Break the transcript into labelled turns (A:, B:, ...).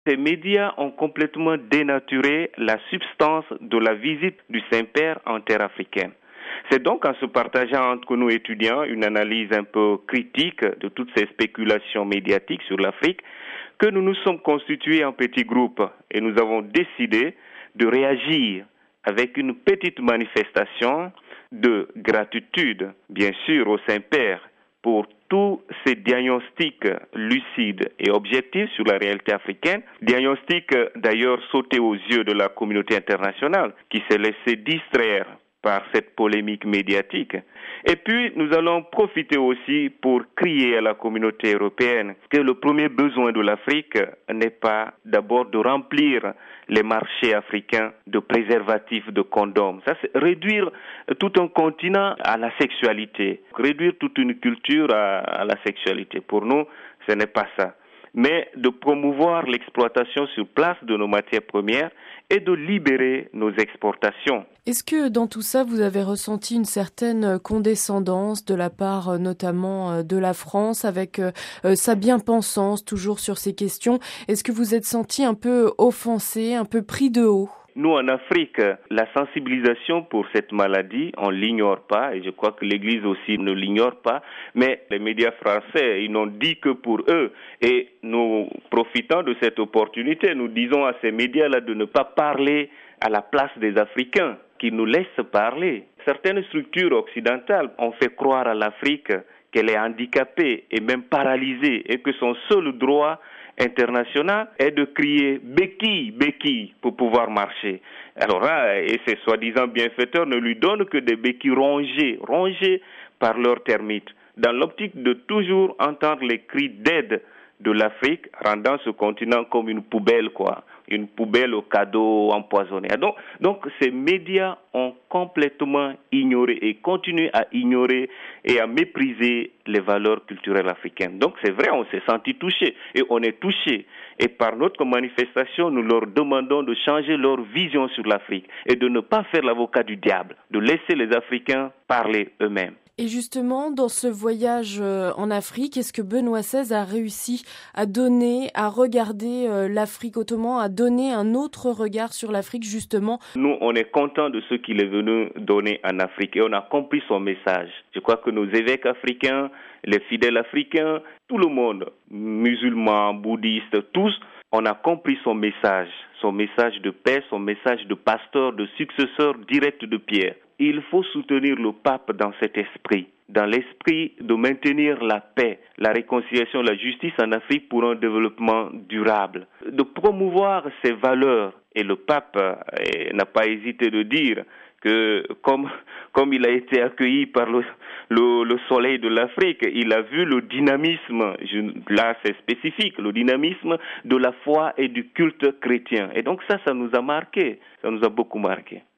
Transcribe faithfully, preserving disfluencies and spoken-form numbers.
A: Ces médias ont complètement dénaturé la substance de la visite du Saint-Père en terre africaine. C'est donc en se partageant entre nous étudiants une analyse un peu critique de toutes ces spéculations médiatiques sur l'Afrique que nous nous sommes constitués en petits groupes et nous avons décidé de réagir avec une petite manifestation de gratitude, bien sûr, au Saint-Père pour tous ces diagnostics lucides et objectifs sur la réalité africaine, diagnostics d'ailleurs sautés aux yeux de la communauté internationale qui s'est laissée distraire par cette polémique médiatique. Et puis, nous allons profiter aussi pour crier à la communauté européenne que le premier besoin de l'Afrique n'est pas d'abord de remplir les marchés africains de préservatifs, de condoms. Ça, c'est réduire tout un continent à la sexualité, réduire toute une culture à, à la sexualité. Pour nous, ce n'est pas ça. Mais de promouvoir l'exploitation sur place de nos matières premières et de libérer nos exportations.
B: Est-ce que dans tout ça, vous avez ressenti une certaine condescendance de la part notamment de la France avec euh, sa bien-pensance toujours sur ces questions? Est-ce que vous êtes senti un peu offensé, un peu pris de haut?
A: Nous, en Afrique, la sensibilisation pour cette maladie, on l'ignore pas, et je crois que l'Église aussi ne l'ignore pas, mais les médias français, ils n'ont dit que pour eux. Et nous, profitant de cette opportunité, nous disons à ces médias-là de ne pas parler à la place des Africains, qu'ils nous laissent parler. Certaines structures occidentales ont fait croire à l'Afrique qu'elle est handicapée et même paralysée, et que son seul droit international est de crier béquille, béquille pour pouvoir marcher. Alors là, et ces soi-disant bienfaiteurs ne lui donnent que des béquilles rongées, rongées par leurs termites, dans l'optique de toujours entendre les cris d'aide de l'Afrique, rendant ce continent comme une poubelle, quoi, une poubelle aux cadeaux empoisonnés. Donc, donc ces médias ont complètement ignoré et continuent à ignorer et à mépriser les valeurs culturelles africaines. Donc c'est vrai, on s'est senti touché et on est touché. Et par notre manifestation, nous leur demandons de changer leur vision sur l'Afrique et de ne pas faire l'avocat du diable, de laisser les Africains parler eux-mêmes.
B: Et justement, dans ce voyage en Afrique, est-ce que Benoît seize a réussi à donner, à regarder l'Afrique autrement, à donner un autre regard sur l'Afrique, justement?
A: Nous, on est contents de ce qu'il est venu donner en Afrique et on a compris son message. Je crois que nos évêques africains, les fidèles africains, tout le monde, musulmans, bouddhistes, tous, on a compris son message, son message de paix, son message de pasteur, de successeur direct de Pierre. Il faut soutenir le pape dans cet esprit, dans l'esprit de maintenir la paix, la réconciliation, la justice en Afrique pour un développement durable, de promouvoir ces valeurs. Et le pape eh, n'a pas hésité de dire que comme, comme il a été accueilli par le, le, le soleil de l'Afrique, il a vu le dynamisme, je, là c'est spécifique, le dynamisme de la foi et du culte chrétien. Et donc ça, ça nous a marqué, ça nous a beaucoup marqué.